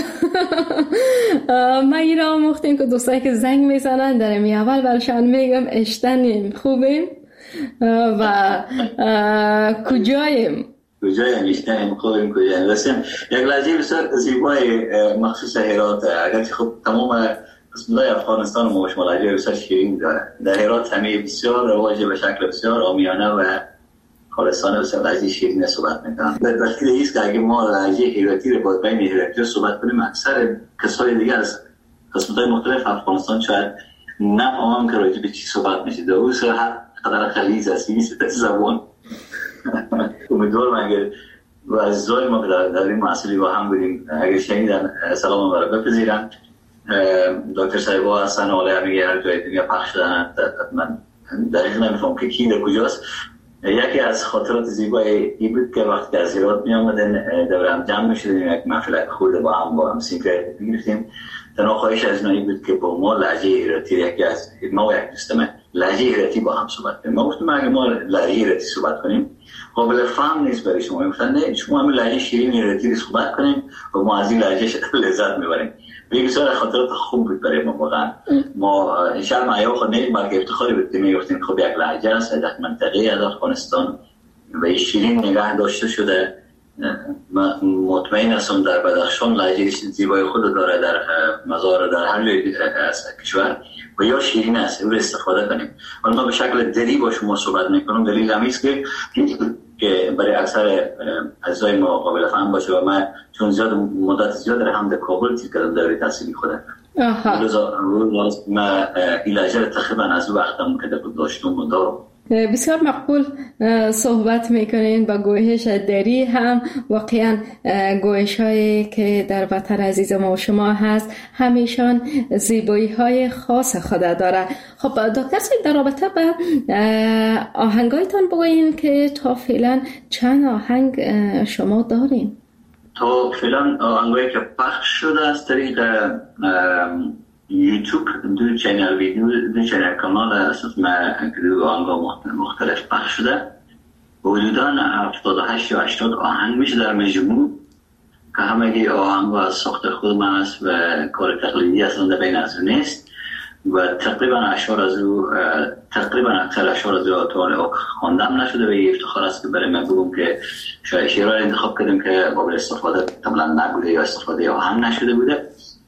من این را مختیم که دوستایی که زنگ میزنن در می اول برشان میگم اشتنیم، خوبیم و کجاییم کجاییم اشتنیم خوبیم کجاییم. رسیم یک لحظه بسیار زیبای مخصوص هرات، اگرچه خب تمام قسمت‌های افغانستان ما شما لحظه بسیار شیرین داره. در هرات همه بسیار رواج به شکل بسیار عامیانه و خالصانه بسیار لحظه شیرین صحبت میکنم. به دلیل ایست که اگه ما لحظه هراتی رو با بین هراتی صحبت کنیم، اکثر کسای دیگه از قسمت‌های مختلف افغانستان شاید نفهمم که راجع به چی صحبت میشه. در اون سر قدر خلیز است نیست زبان. امیدوارم اگر و عزیزای ما در این محصولی با هم بودیم اگر شنیدن سلام برای بپذیرن. دکتر صاحبا هستن و حالا همه هر جای دنیا پخش شدن، من دقیق نمیفهم که کی در کجاست. یکی از خاطرات زیبای این بود که وقتی از هرات می آمدن دور هم جمع می شدیم، یک محفل خورده با هم با هم سیگرت می‌گرفتیم. تنها خواهش از نایی بود که با ما لهجه هراتی یکی از ما و یک دوستم لهجه هراتی با هم صحبت کنیم. ما گفتم اگه ما لهجه هراتی صحبت کنیم قابل فهم نیست برای شما. گفتن نه شما همین لهجه شیرین هراتی صحبت کنیم و ما از این لهجه لذت میبریم. بسیار خاطرات خوب بود برای ما واقعا. ما ان شاء الله ما خود نه ما که افتخاری بود میگفتیم خب یک لهجه است در منطقه از افغانستان و این شیرین نگه داشته شده. مطمئن هستم در بدخشان لهجه زیبای خود داره، در مزار، در هر جای از کشور و یا شیرین است، او استفاده کنیم. ولی ما به شکل دلی با شما صحبت میکنم، دلیل همین است که که برای اکثر عزیزای ما قابل فهم باشه و من چون زیاد مدت زیاد در حمد کابل تیر کردم دوره تحصیلی خودم. آها. من این لهجه تقریبا از وقتم که داشتم و دارم. بسیار مقبول صحبت میکنین. با گویش دری هم واقعا گویش هایی که در وطن عزیز ما و شما هست همیشان زیبایی های خاص خود داره. خب دکتر صاحب در رابطه به آهنگایتان بگوین که تا فعلا چند آهنگ شما دارین؟ تا فعلا آهنگایی که پخش شده از طریق یوتیوب دو چینل ویدیو، دو چینل کانال اساس ما دو آهنگ مختلف پخش شده. حدوداً هفتاد و هشت یا هشتاد آهنگ میشه در مجموع که همگی آهنگ از ساخت خود من است و کار تقلیدی اصلا بین از او نیست و تقریبا اشعار از او تقریبا اکثر اشعار از او تا خواندم نشده و این افتخار است که برای من بگم که شاید شعرها انتخاب کردیم که قابل استفاده قبلا نبوده یا استفاده آهنگ نشده بوده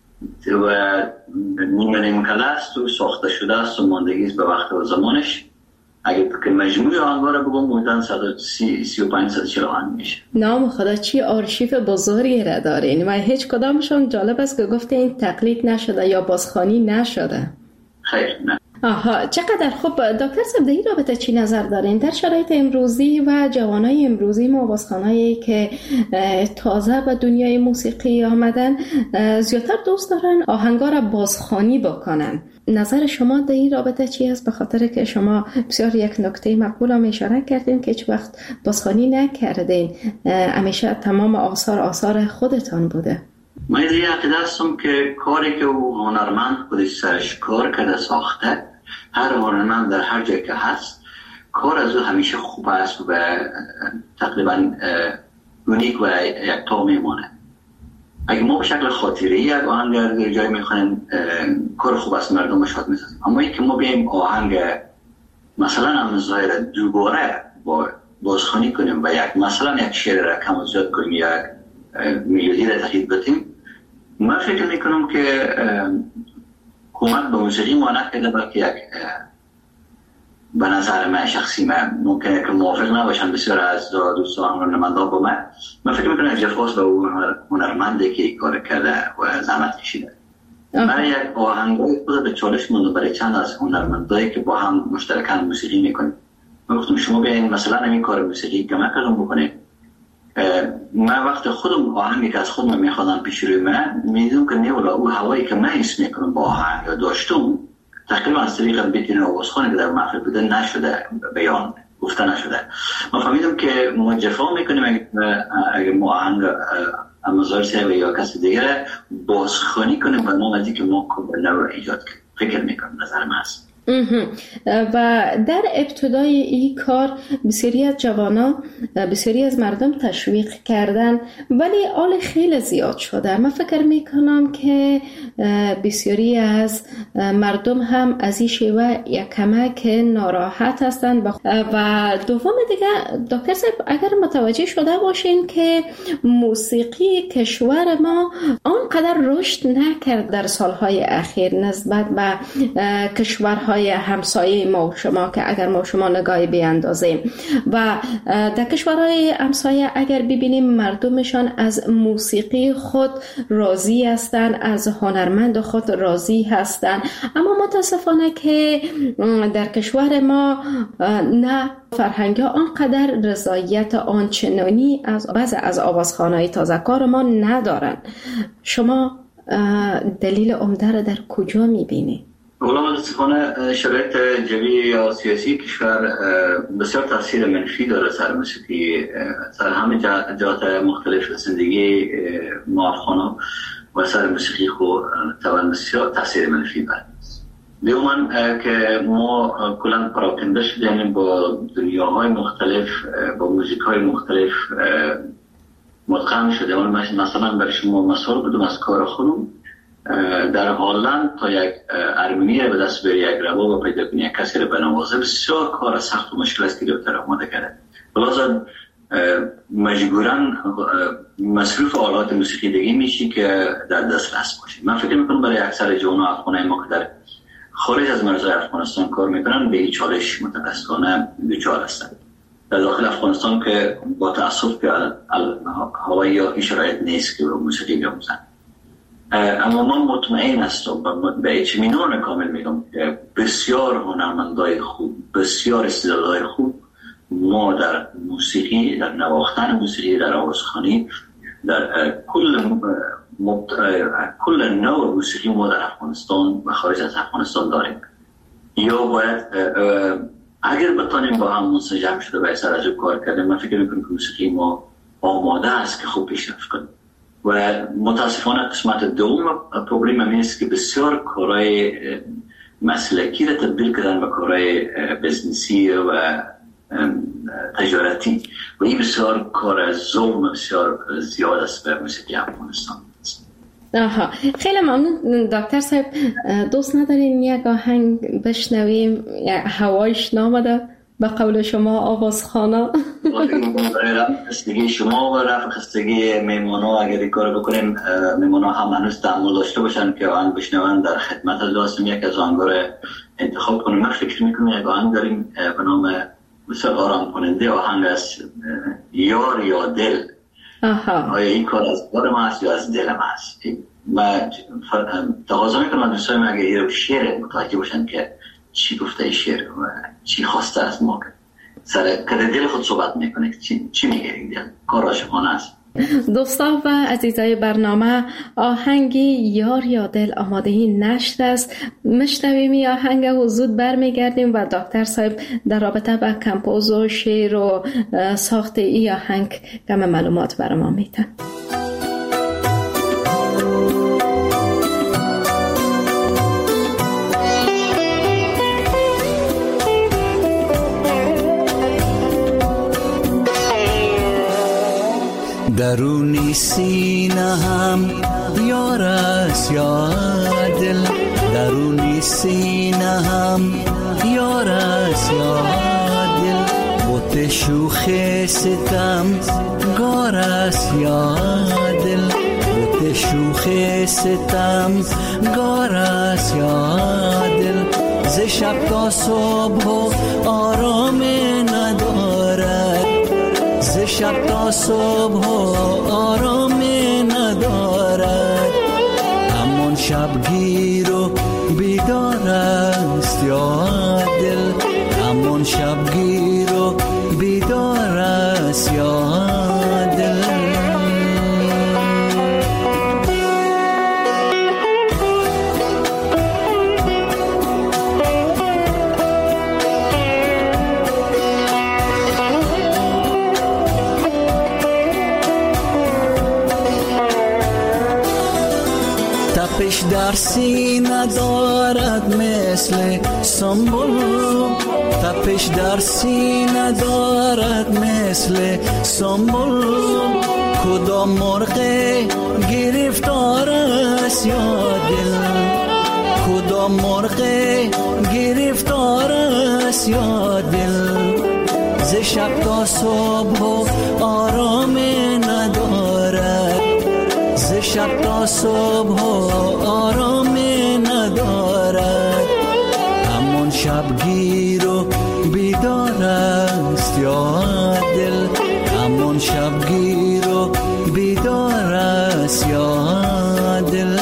و نیمه نیمه کله است و ساخته شده است و ماندگی است به وقت و زمانش. اگه که مجموعه آهنگا رو بگم بودن صد و سی و پنج صد و چهل آهنگ میشه. نام خدا چی آرشیو بزرگی را دارین و هیچ کدامشون جالب است که گفته این تقلید نشده یا بازخوانی نشده. خیر نه. آها چقدر خوب. دکتر صاحب در این رابطه چی نظر دارین؟ در شرایط امروزی و جوانای امروزی ما بازخوانایی که تازه به دنیای موسیقی آمدن زیادتر دوست دارن آهنگا را بازخوانی بکنن. نظر شما در این رابطه چی است؟ به خاطر که شما بسیار یک نکته مقبول هم اشاره کردین که هیچ وقت بازخوانی نکردین، همیشه تمام آثار آثار خودتان بوده. من از این عقیده هستم که کاری که او هنرمند خودش سرش کار کرده ساخته، هر هنرمند در هر جای که هست کار از او همیشه خوب است و تقریبا اونیک و یک تا میمانه. اگه ما به شکل خاطره یک آهنگ در جای میخوانیم کار خوب است مردم شاد میسازیم، اما این که ما بیاییم آهنگ مثلا هم ظاهر دوباره با بازخوانی کنیم و یک مثلا یک شعر را کم و زیاد کنیم یا یک میلودی را تقلید بتیم، من فکر میکنم که کمک به موسیقی ما نکرده بلکه یک به نظر من شخصی من ممکنه که موافق نباشن بسیار از دوستان هنرمندان با من من فکر میکنم جفاس به اون هنرمنده که کار کرده و زحمت کشیده. من یک آهنگای خود به چالش موندم برای چند از هنرمندایی که با هم مشترکاً موسیقی میکنیم. من گفتم شما بیاین مثلا این کار موسیقی که من کردم بکنید. من وقت خودم آهنگی که از خودم میخوادم پیش روی من میدونم که نه ولا او هوایی که من حس میکنم با آهنگ یا داشتم تقریبا از طریق بیتین و آوازخوانی که در محفل بوده نشده، بیان گفته نشده. من فهمیدم که ما جفا میکنیم اگه, اگه ما آهنگ امازار صاحب یا کسی دیگه بازخوانی کنیم و ما مزید که ما کامل رو ایجاد کنیم. فکر میکنم نظر من هست. و در ابتدای این کار بسیاری از جوانا بسیاری از مردم تشویق کردن ولی آل خیلی زیاد شده. من فکر میکنم که بسیاری از مردم هم از این شیوه یک کمک ناراحت هستن و دوم دیگه دکتر صاحب اگر متوجه شده باشین که موسیقی کشور ما آنقدر رشد نکرد در سالهای اخیر نسبت به کشورهای همسایه ما و شما که اگر ما شما نگاهی بیاندازیم و در کشورهای همسایه اگر ببینیم مردمشان از موسیقی خود راضی هستند، از هنرمند خود راضی هستند، اما متاسفانه که در کشور ما نه فرهنگ ها آنقدر رضایت آنچنانی از بعض از آوازخوان‌های تازه‌کار ما ندارن. شما دلیل عمده را در کجا می‌بینید؟ اولا متاسفانه شرایط جوی یا سیاسی کشور بسیار تاثیر منفی داره سر موسیقی، سر همه جهات مختلف زندگی ما افغانا و سر موسیقی خود طبعا بسیار تاثیر منفی داره. دوما که ما کلا پراکنده شدیم با دنیاهای مختلف، با موزیک‌های مختلف متقن شدیم. مثلا برای شما مثال بدم از کار خودم، در هلند تا یک ارمنی را به دست بری، یک رباب پیدا کنی، یک کسی را بنوازه بسیار کار سخت و مشکل است که دکتر آماده کرده. خلاصه مجبوراً مصرف آلات موسیقیدگی میشی که در دسترس باشه. من فکر میکنم برای اکثر جوانان افغانای ما که در خارج از مرزهای افغانستان کار میکنن به این چالش متاسفانه دچار هستند. در داخل افغانستان که با تأسف که هوایی یا این شرایط نیست که موسیقی بیاموزن، اما من مطمئن هستم و به اطمینان کامل میگم که بسیار هنرمندای خوب، بسیار استعدادهای خوب ما در موسیقی، در نواختن موسیقی، در آوازخوانی، در کل مبت... کل نوع موسیقی ما در افغانستان و خارج از افغانستان داریم. یا باید اگر بتانیم با هم منسجم شده و اثر از کار کردیم، من فکر میکنم که موسیقی ما آماده است که خوب پیشرفت کنیم. و متاسفانه قسمت دوم پروبلم همین است که بسیار کارهای مسلکی را تبدیل کردن به کارهای بزنسی و تجارتی و این بسیار کار ظلم بسیار زیاد است به موسیقی افغانستان. آها، خیلی ممنون دکتر صاحب. دوست ندارین یک آهنگ بشنویم؟ هوایش نامده به قول شما آوازخانه. خستگی شما و رفع خستگی میمونا اگر این کار بکنیم، میمونا هم هنوز تحمل داشته باشن که آهنگ بشنون در خدمت از لازم یک از آهنگا رو انتخاب کنیم. من فکر میکنم یک آهنگ داریم به نام بسیار آرام کننده، آهنگ از یار یا دل. آها، آیا این کار از کار ما هست یا از دل ما هست؟ من تقاضا میکنم دوستای من اگر این شعر متوجه باشن که چی گفته شعر و چی خواسته از ما، سر که دل خود صحبت میکنه، چی, چی میگه این دل، کار عاشقانه است. دوستان و عزیزای برنامه، آهنگی یار یا دل آمادهی نشر است. میشنویم این آهنگ و زود برمیگردیم و دکتر صاحب در رابطه با کمپوز و شعر و ساخت این آهنگ کم معلومات برای ما میتن. درونی سینه هم یار است یا دل، درونی سینه هم یار است یا دل، بوت شوخ ستم گار است یا دل، بوت شوخ ستم گار است یا دل، ز شب تا صبح آرام ندارد، ز شب تا صبح آرام ندارد، همون شبگیر و بیدار است یا دل، همون شبگیر و بیدار است یا دل. تپش در سینه دارد مثل سنبل، تپش در سینه دارد مثل سنبل، کدام مرغ گرفتار است یا دل، کدام مرغ گرفتار است یا دل، ز شب تا صبح آرام ندارد، ز شب تا صبح آرام ندارد، همون شبگیر و بیدار است یا دل، همون شبگیر و بیدار است یا دل.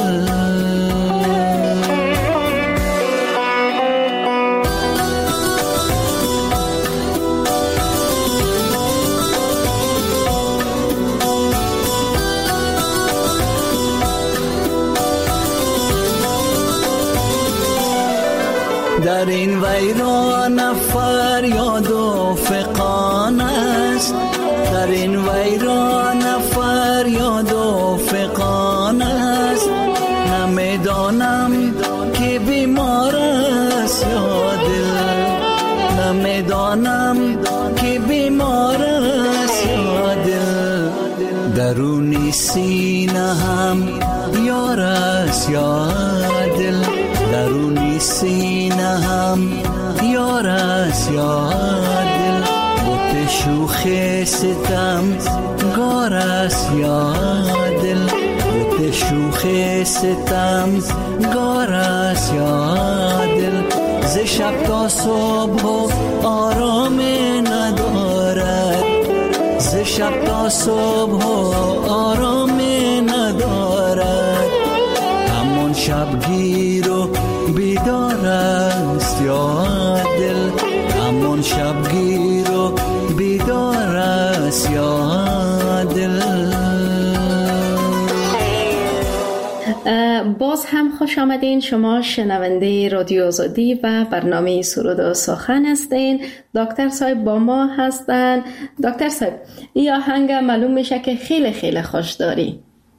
در این ویران فریاد و فغان است، در این ویران فریاد و فغان است، نمیدانم که بیمار است یا دل، نمیدانم که بیمار است یا دل، درونی سینه هم یار است یا دل، درونی سینه هم یار است یا دل، بوت شوخ ستم گار است یا دل، بت شوخ ستم گار است یا دل، ز شب تا صبح و آرام ندارد، ز شب تا صبح و آرام ندارد، همون شبگیر و بیدار است یا دل، همون شبگیر و بیدار است یا دل. باز هم خوش آمدین. شما شنونده رادیو آزادی و برنامه سرود و سخن هستین. دکتر صاحب با ما هستن. دکتر صاحب این آهنگ معلوم میشه که خیلی خیلی خوش داری.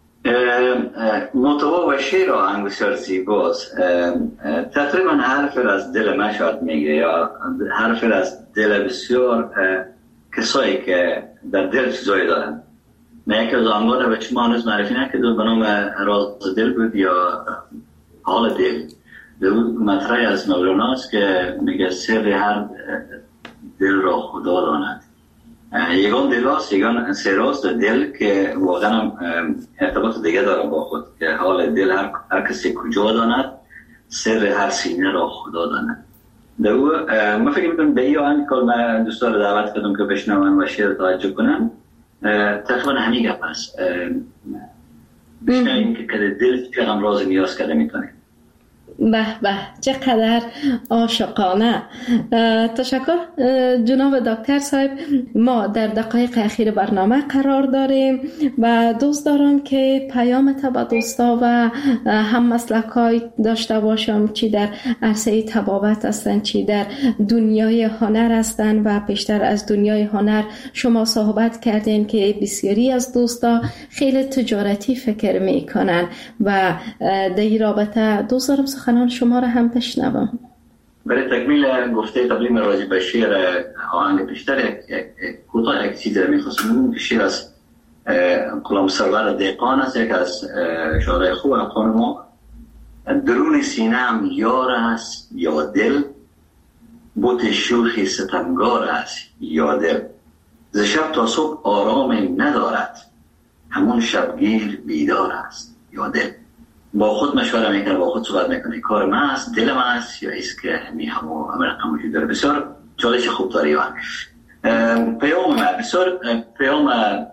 محتوا و شعر آهنگ بسیار زیباست. تقریبا حرف از دل من شاید میگه، یا حرف از دل بسیار کسایی که در دل چیزایی دارن. نه یکی از آنها رو به شما هنوز معرفی نکردم، به نام راز دل بود یا حال دل. دو مطرح از مولاناست که میگه سر هر دل را خدا داند. یگان دل هست، یگان سراست دل که واقعا ارتباط دیگه داره با خود، که حال دل هر, هر کسی کجا داند، سر هر سینه را خدا داند. دو ما فکر میکنم به این آهنگ که من دوستان رو دعوت کردم که بشنون و شعر توجه کنم، تقریبا همین گپ است. بشنویم که کده دل چقدر راز نیاز کرده میتونه. به به چقدر عاشقانه. تشکر جناب دکتر صاحب. ما در دقایق اخیر برنامه قرار داریم و دوست دارم که پیام تا به دوستا و هم مسلکای داشته باشم، چی در عرصه طبابت هستن، چی در دنیای هنر هستن. و پیشتر از دنیای هنر شما صحبت کردین که بسیاری از دوستا خیلی تجارتی فکر میکنن و در این رابطه دوست دارم سخنان شما را هم بشنوم. برای تکمیل گفته قبلی راجع به شعر آهنگ پیشتر کوتاه یک چیز می‌خواستم بگم. شعر از غلام سرور دهقان است، یک از شاعرای خوب افغان ما. درون سینه‌ام یار است یا دل، بت شوخ ستمگار است یا دل، ز شب تا صبح آرام ندارد، همون شبگیر بیدار است یا دل. با خود مشوره میکنه، با خود صحبت میکنه، کار من است، دل من است، یا ایست که همی همو همه رقم وجود داره. بسیار چالش خوب داری. پیام من بسیار پیام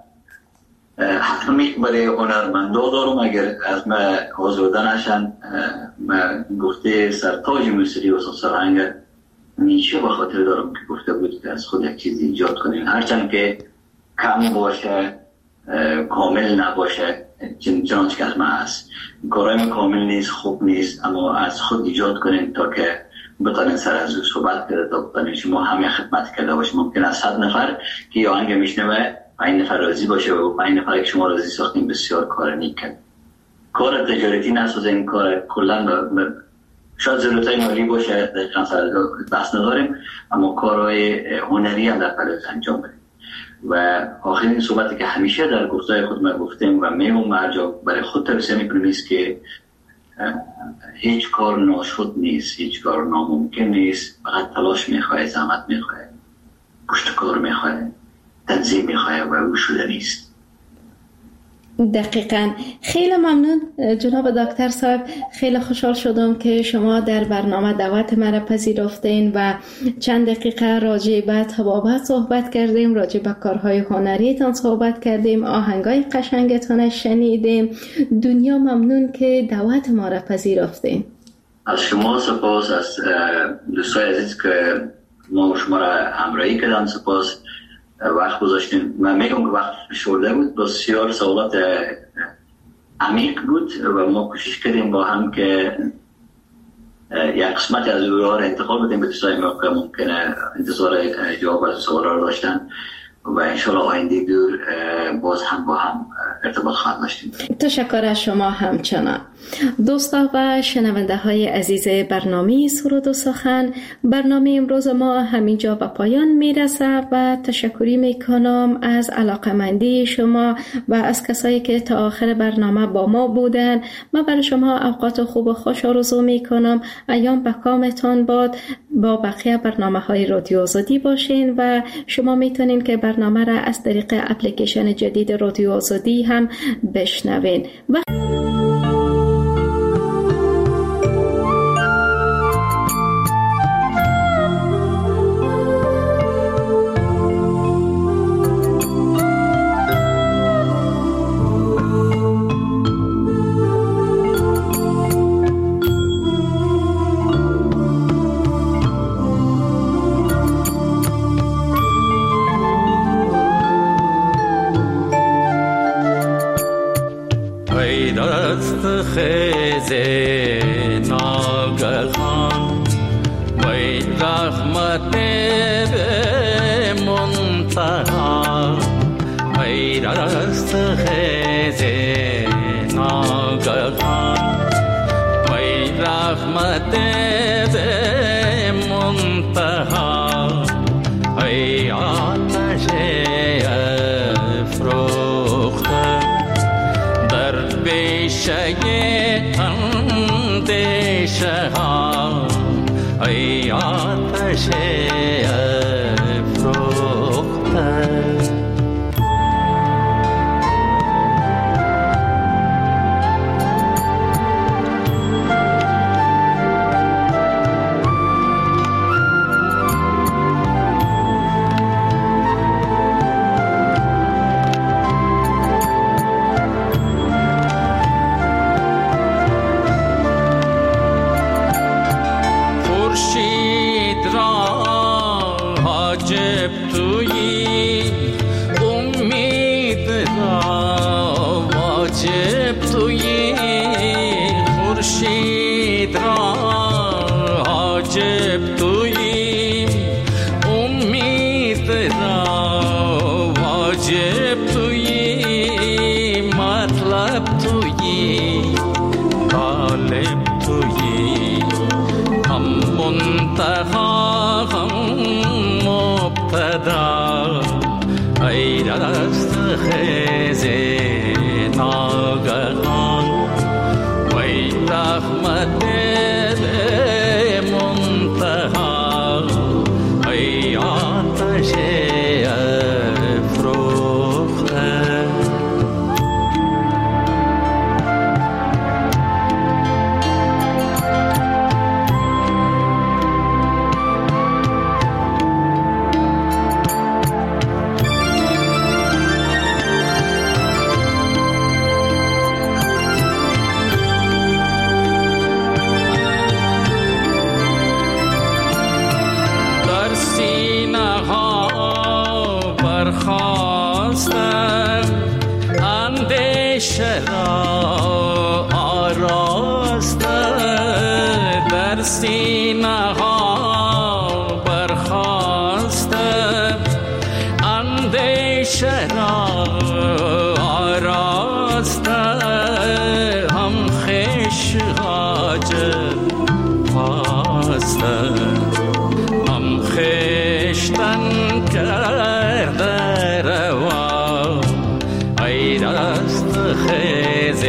حتمی برای هنرمندا دارم. اگر از من آزرده نشن، من گفته سرتاج موسیقی و سرهنگ نیچه به خاطر دارم که گفته بود که از خود یک چیز ایجاد کنیم، هرچند که کم باشه، کامل نباشه، چنانچه که از من هست. کارهای من کامل نیست، خوب نیست، اما از خود ایجاد کنیم تا که بتانین سر از او صحبت کرده، تا بتانین شما همه خدمت کرده باشیم. ممکن است صد نفر که یا آهنگ میشنوه پنج نفر راضی باشه و پنج نفر که شما راضی ساختیم بسیار کار نیک کرد. کار تجارتی نسازین، کار کلا شاید ضرورتای مالی باشه، دقیقا سر بحث نداریم، اما کارهای هنری هم در پلوز انجام بدیم. و آخرین صحبتی که همیشه در گفتای خود ما گفتیم و میمون مرجع برای خود توصیه میکنیم است که هیچ کار ناشد نیست، هیچ کار ناممکن نیست، فقط تلاش میخواه، زحمت میخواه، پشت کار میخواه، تنظیم میخواه و او شده نیست. دقیقاً. خیلی ممنون جناب دکتر صاحب. خیلی خوشحال شدم که شما در برنامه دعوت مرا پذیرفتین و چند دقیقه راجع به طبابت صحبت کردیم، راجع به کارهای هنریتان صحبت کردیم، آهنگای قشنگتان شنیدیم. دنیا ممنون که دعوت ما را پذیرفتین. از شما سپاس، از دوستای عزیز که ما شما را همراهی کردن سپاس. وقت گذاشتیم. من میگم که وقت شورده بود، بسیار سوالات عمیق بود و ما کوشش کردیم با هم که یک قسمت از او را انتقال بدیم به دوستای ما که ممکنه انتظار جواب از سوال را داشتن و انشاءالله آینده دور باز هم با هم ارتباط خواهد داشتیم. تشکر از شما همچنان. دوستا و شنونده های عزیز برنامه سرود و سخن، برنامه امروز ما همینجا به پایان میرسه و تشکری میکنم از علاقمندی شما و از کسایی که تا آخر برنامه با ما بودن. من برای شما اوقات خوب و خوش آرزو میکنم. ایام به کامتان باد. با بقیه برنامه های رادیو آزادی باشین و شما میتونین که برنامه را از طریق اپلیکیشن جدید رادیو آزادی هم بشنوین. و ناگهان وی رحمت به منتها وی رست خیز ناگهان وی رحمت به منتها وی آتش افروخته در بیشه اندیشه ها ای آتش افروخته. ای رست خیز ناگهان وی رحمت به منتها ای آتش افروخته. در سینه ها برخاسته اندیشه را آراسته هم خویش حاجت خواسته هم خویشتن کرده روا ای رست خیز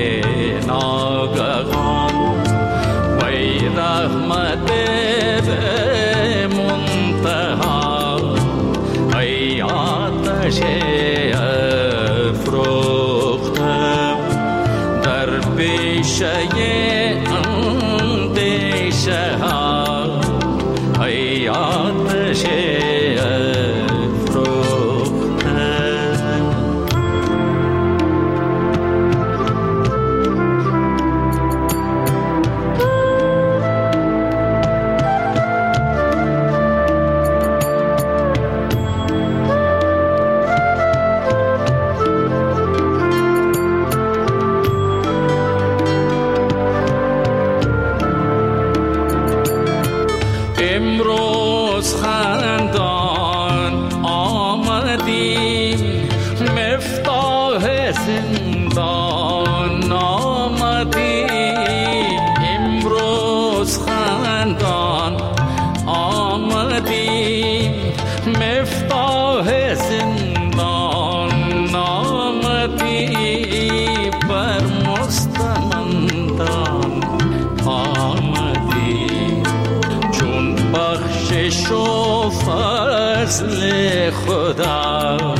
ناگهان وی رحمت به منتها ای آتش افروخته در بیشه اندیشه ها ای آتش امروز خندان آمدیم مفتاح مفتاح زندان آمدی، امروز خندان آمدی، مفتاح زندان آمدی، بر مستمندان آمدی، چون بخشش و فضل خدا